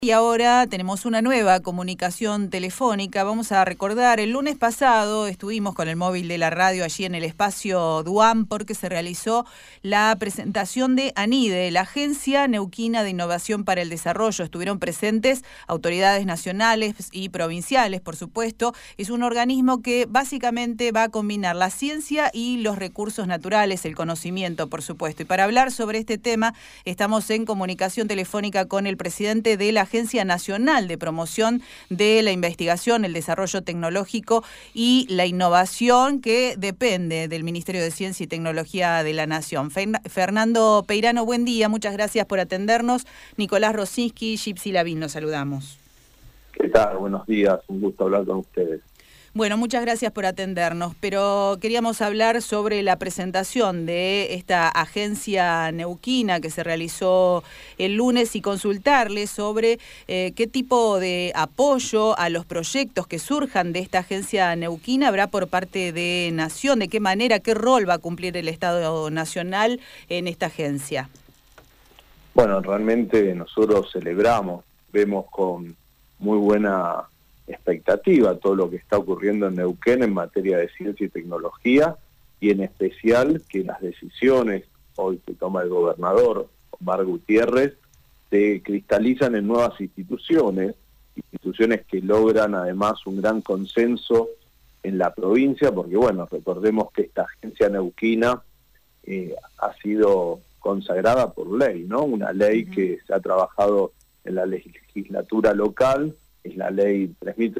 Y ahora tenemos una nueva comunicación telefónica. Vamos a recordar, el lunes pasado estuvimos con el móvil de la radio allí en el espacio Duam porque se realizó la presentación de ANIDE, la Agencia Neuquina de Innovación para el Desarrollo. Estuvieron presentes autoridades nacionales y provinciales, por supuesto. Es un organismo que básicamente va a combinar la ciencia y los recursos naturales, el conocimiento, por supuesto. Y para hablar sobre este tema, estamos en comunicación telefónica con el presidente de la Agencia Nacional de Promoción de la Investigación, el Desarrollo Tecnológico y la Innovación, que depende del Ministerio de Ciencia y Tecnología de la Nación. Fernando Peirano, buen día, muchas gracias por atendernos. Nicolás Rosinski, Gypsy Lavín, los saludamos. ¿Qué tal? Buenos días, un gusto hablar con ustedes. Bueno, muchas gracias por atendernos, pero queríamos hablar sobre la presentación de esta agencia neuquina que se realizó el lunes y consultarle sobre qué tipo de apoyo a los proyectos que surjan de esta agencia neuquina habrá por parte de Nación, de qué manera, qué rol va a cumplir el Estado Nacional en esta agencia. Bueno, realmente nosotros celebramos, vemos con muy buena expectativa todo lo que está ocurriendo en Neuquén en materia de ciencia y tecnología, y en especial que las decisiones hoy que toma el gobernador Omar Gutiérrez se cristalizan en nuevas instituciones que logran además un gran consenso en la provincia, porque bueno, recordemos que esta agencia neuquina ha sido consagrada por ley, ¿no? Una ley que se ha trabajado en la legislatura local, es la ley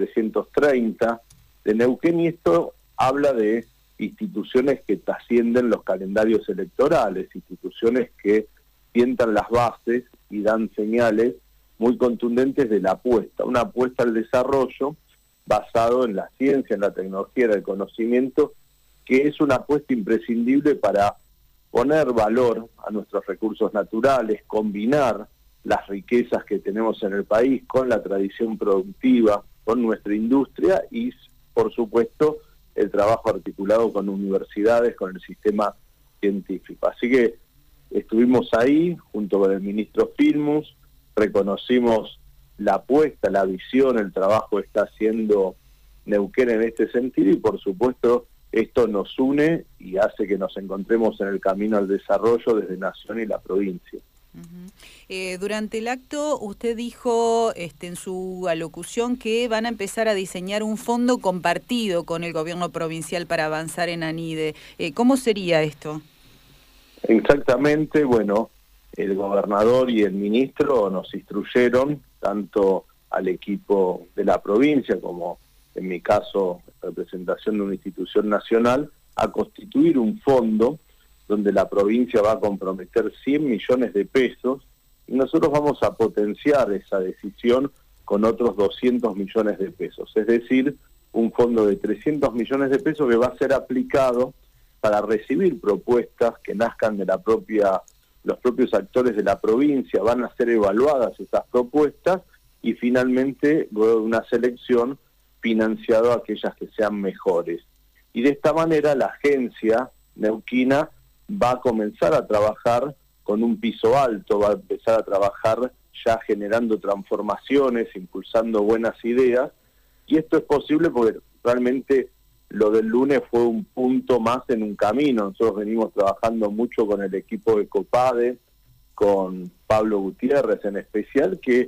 3330 de Neuquén, y esto habla de instituciones que trascienden los calendarios electorales, instituciones que sientan las bases y dan señales muy contundentes de la apuesta, una apuesta al desarrollo basado en la ciencia, en la tecnología, en el conocimiento, que es una apuesta imprescindible para poner valor a nuestros recursos naturales, combinar las riquezas que tenemos en el país con la tradición productiva, con nuestra industria y, por supuesto, el trabajo articulado con universidades, con el sistema científico. Así que estuvimos ahí junto con el ministro Filmus, reconocimos la apuesta, la visión, el trabajo que está haciendo Neuquén en este sentido, y por supuesto esto nos une y hace que nos encontremos en el camino al desarrollo desde Nación y la provincia. Durante el acto usted dijo en su alocución que van a empezar a diseñar un fondo compartido con el gobierno provincial para avanzar en ANIDE. ¿Cómo sería esto? Exactamente, bueno, el gobernador y el ministro nos instruyeron, tanto al equipo de la provincia como, en mi caso, representación de una institución nacional, a constituir un fondo donde la provincia va a comprometer 100 millones de pesos, y nosotros vamos a potenciar esa decisión con otros 200 millones de pesos. Es decir, un fondo de 300 millones de pesos que va a ser aplicado para recibir propuestas que nazcan de los propios actores de la provincia. Van a ser evaluadas esas propuestas y finalmente, luego de una selección, financiado aquellas que sean mejores. Y de esta manera la agencia neuquina va a comenzar a trabajar con un piso alto, va a empezar a trabajar ya generando transformaciones, impulsando buenas ideas, y esto es posible porque realmente lo del lunes fue un punto más en un camino. Nosotros venimos trabajando mucho con el equipo de Copade, con Pablo Gutiérrez en especial, que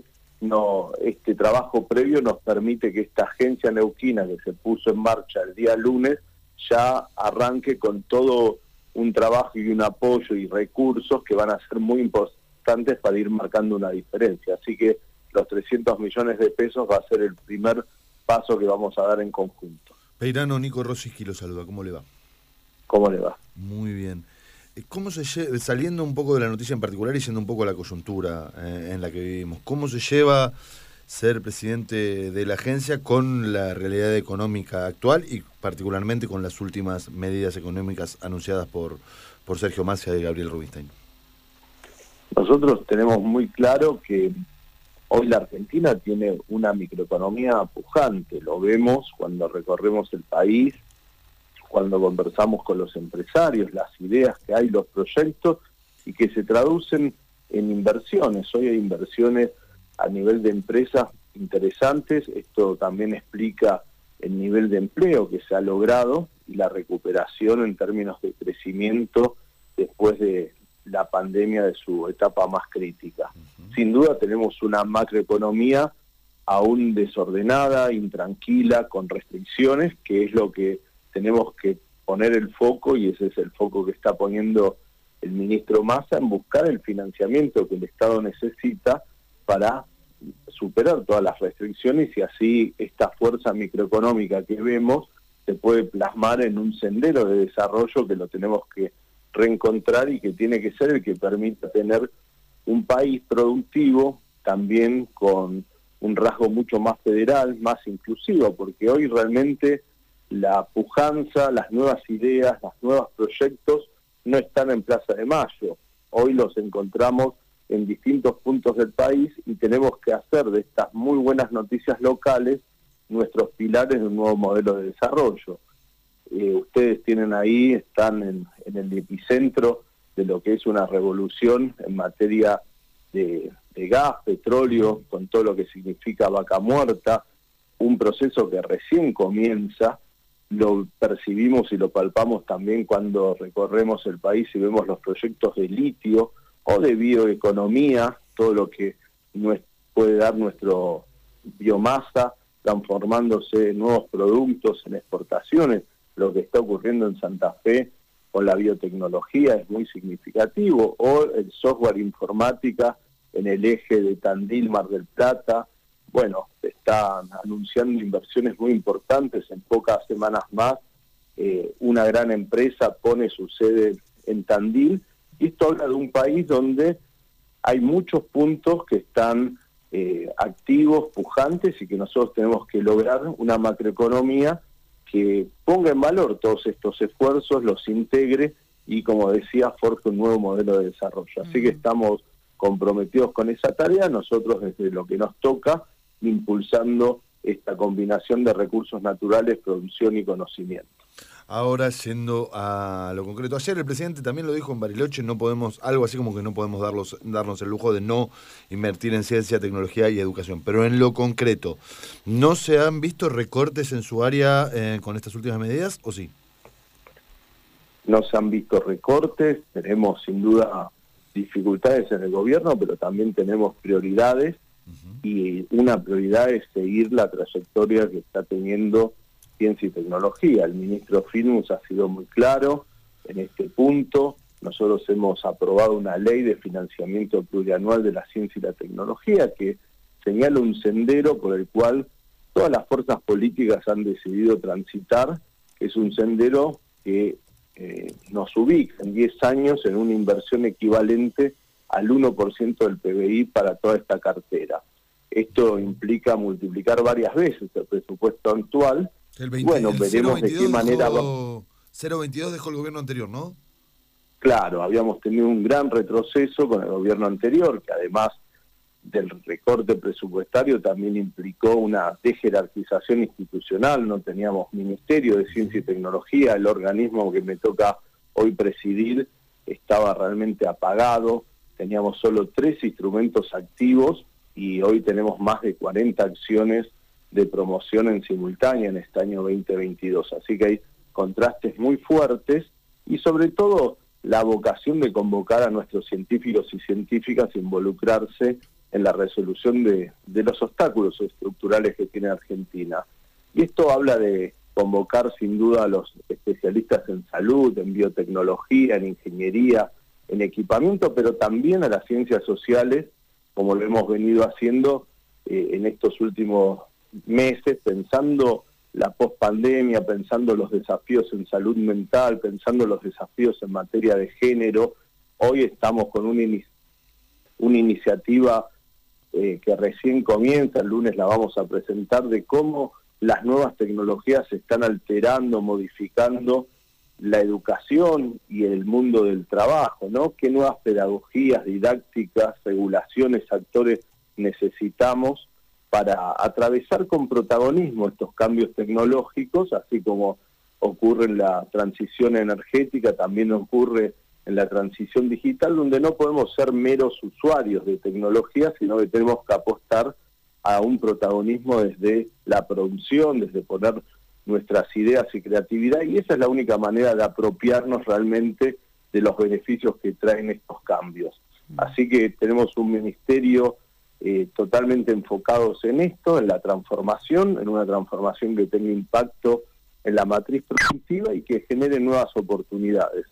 este trabajo previo nos permite que esta agencia neuquina que se puso en marcha el día lunes ya arranque con todo un trabajo y un apoyo y recursos que van a ser muy importantes para ir marcando una diferencia. Así que los 300 millones de pesos va a ser el primer paso que vamos a dar en conjunto. Peirano, Nico Rosinski lo saluda, ¿cómo le va? ¿Cómo le va? Muy bien. ¿Cómo saliendo un poco de la noticia en particular y yendo un poco a la coyuntura en la que vivimos, cómo se lleva ser presidente de la agencia con la realidad económica actual y particularmente con las últimas medidas económicas anunciadas por Sergio Massa y Gabriel Rubinstein? Nosotros tenemos muy claro que hoy la Argentina tiene una microeconomía pujante. Lo vemos cuando recorremos el país, cuando conversamos con los empresarios, las ideas que hay, los proyectos, y que se traducen en inversiones. Hoy hay inversiones a nivel de empresas interesantes. Esto también explica el nivel de empleo que se ha logrado y la recuperación en términos de crecimiento después de la pandemia de su etapa más crítica. Sin duda tenemos una macroeconomía aún desordenada, intranquila, con restricciones, que es lo que tenemos que poner el foco, y ese es el foco que está poniendo el ministro Massa, en buscar el financiamiento que el Estado necesita para superar todas las restricciones, y así esta fuerza microeconómica que vemos se puede plasmar en un sendero de desarrollo que lo tenemos que reencontrar y que tiene que ser el que permita tener un país productivo, también con un rasgo mucho más federal, más inclusivo, porque hoy realmente la pujanza, las nuevas ideas, los nuevos proyectos no están en Plaza de Mayo. Hoy los encontramos en distintos puntos del país y tenemos que hacer de estas muy buenas noticias locales nuestros pilares de un nuevo modelo de desarrollo. Ustedes tienen ahí, están en el epicentro de lo que es una revolución en materia de gas, petróleo, con todo lo que significa Vaca Muerta, un proceso que recién comienza. Lo percibimos y lo palpamos también cuando recorremos el país y vemos los proyectos de litio o de bioeconomía, todo lo que puede dar nuestro biomasa, transformándose en nuevos productos, en exportaciones. Lo que está ocurriendo en Santa Fe con la biotecnología es muy significativo, o el software informática en el eje de Tandil, Mar del Plata. Bueno, están anunciando inversiones muy importantes en pocas semanas más. Una gran empresa pone su sede en Tandil, y esto habla de un país donde hay muchos puntos que están activos, pujantes, y que nosotros tenemos que lograr una macroeconomía que ponga en valor todos estos esfuerzos, los integre y, como decía, forje un nuevo modelo de desarrollo. Así que estamos comprometidos con esa tarea, nosotros desde lo que nos toca, impulsando esta combinación de recursos naturales, producción y conocimiento. Ahora, yendo a lo concreto, ayer el presidente también lo dijo en Bariloche, no podemos, algo así como que no podemos darnos el lujo de no invertir en ciencia, tecnología y educación. Pero en lo concreto, ¿no se han visto recortes en su área con estas últimas medidas, o sí? No se han visto recortes, tenemos sin duda dificultades en el gobierno, pero también tenemos prioridades, y una prioridad es seguir la trayectoria que está teniendo ciencia y tecnología. El ministro Firmus ha sido muy claro en este punto. Nosotros hemos aprobado una ley de financiamiento plurianual de la ciencia y la tecnología que señala un sendero por el cual todas las fuerzas políticas han decidido transitar, que es un sendero que nos ubica en 10 años en una inversión equivalente al 1% del PBI para toda esta cartera. Esto implica multiplicar varias veces el presupuesto actual. Bueno, veremos de qué manera va. 0,22 dejó el gobierno anterior, ¿no? Claro, habíamos tenido un gran retroceso con el gobierno anterior, que además del recorte presupuestario también implicó una dejerarquización institucional. No teníamos Ministerio de Ciencia y Tecnología, el organismo que me toca hoy presidir estaba realmente apagado, teníamos solo 3 instrumentos activos y hoy tenemos más de 40 acciones de promoción en simultánea en este año 2022. Así que hay contrastes muy fuertes y sobre todo la vocación de convocar a nuestros científicos y científicas a involucrarse en la resolución de los obstáculos estructurales que tiene Argentina. Y esto habla de convocar sin duda a los especialistas en salud, en biotecnología, en ingeniería, en equipamiento, pero también a las ciencias sociales, como lo hemos venido haciendo en estos últimos meses, pensando la pospandemia, pensando los desafíos en salud mental, pensando los desafíos en materia de género. Hoy estamos con una iniciativa que recién comienza, el lunes la vamos a presentar, de cómo las nuevas tecnologías están alterando, modificando la educación y el mundo del trabajo, ¿no? ¿Qué nuevas pedagogías, didácticas, regulaciones, actores necesitamos para atravesar con protagonismo estos cambios tecnológicos? Así como ocurre en la transición energética, también ocurre en la transición digital, donde no podemos ser meros usuarios de tecnología, sino que tenemos que apostar a un protagonismo desde la producción, desde poner nuestras ideas y creatividad, y esa es la única manera de apropiarnos realmente de los beneficios que traen estos cambios. Así que tenemos un ministerio totalmente enfocados en esto, en la transformación, en una transformación que tenga impacto en la matriz productiva y que genere nuevas oportunidades.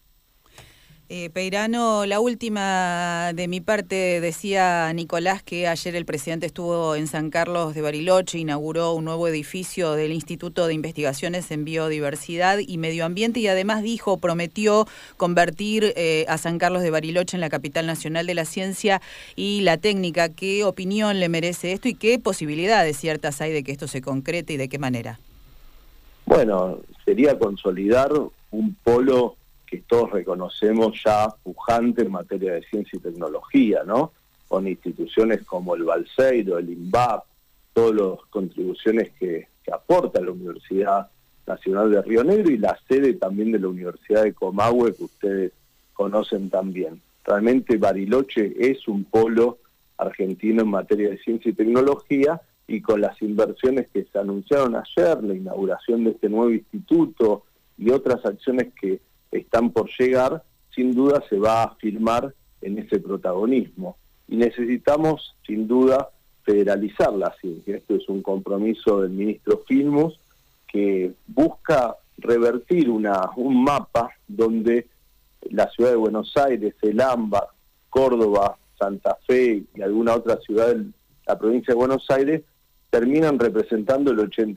Peirano, la última de mi parte. Decía Nicolás que ayer el presidente estuvo en San Carlos de Bariloche, inauguró un nuevo edificio del Instituto de Investigaciones en Biodiversidad y Medio Ambiente y además prometió convertir a San Carlos de Bariloche en la capital nacional de la ciencia y la técnica. ¿Qué opinión le merece esto y qué posibilidades ciertas hay de que esto se concrete y de qué manera? Bueno, sería consolidar un polo que todos reconocemos ya pujante en materia de ciencia y tecnología, ¿no? Con instituciones como el Balseiro, el INVAP, todas las contribuciones que aporta la Universidad Nacional de Río Negro y la sede también de la Universidad de Comahue, que ustedes conocen también. Realmente Bariloche es un polo argentino en materia de ciencia y tecnología, y con las inversiones que se anunciaron ayer, la inauguración de este nuevo instituto y otras acciones que están por llegar, sin duda se va a afirmar en ese protagonismo. Y necesitamos, sin duda, federalizar la ciencia. Esto es un compromiso del ministro Filmus, que busca revertir un mapa donde la ciudad de Buenos Aires, el AMBA, Córdoba, Santa Fe y alguna otra ciudad de la provincia de Buenos Aires terminan representando el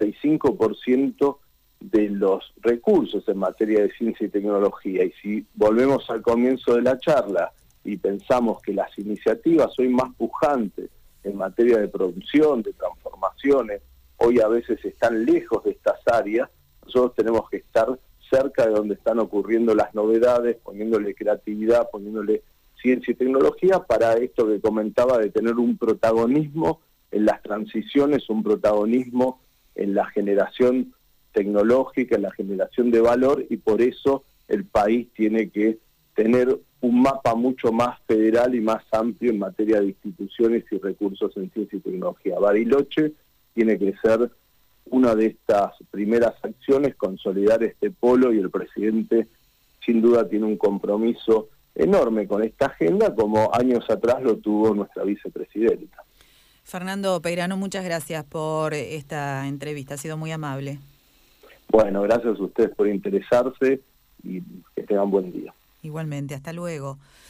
85% de los recursos en materia de ciencia y tecnología. Y si volvemos al comienzo de la charla y pensamos que las iniciativas hoy más pujantes en materia de producción, de transformaciones, hoy a veces están lejos de estas áreas, nosotros tenemos que estar cerca de donde están ocurriendo las novedades, poniéndole creatividad, poniéndole ciencia y tecnología para esto que comentaba de tener un protagonismo en las transiciones, un protagonismo en la generación tecnológica, en la generación de valor, y por eso el país tiene que tener un mapa mucho más federal y más amplio en materia de instituciones y recursos en ciencia y tecnología. Bariloche tiene que ser una de estas primeras acciones, consolidar este polo, y el presidente sin duda tiene un compromiso enorme con esta agenda, como años atrás lo tuvo nuestra vicepresidenta. Fernando Peirano, muchas gracias por esta entrevista, ha sido muy amable. Bueno, gracias a ustedes por interesarse y que tengan buen día. Igualmente, hasta luego.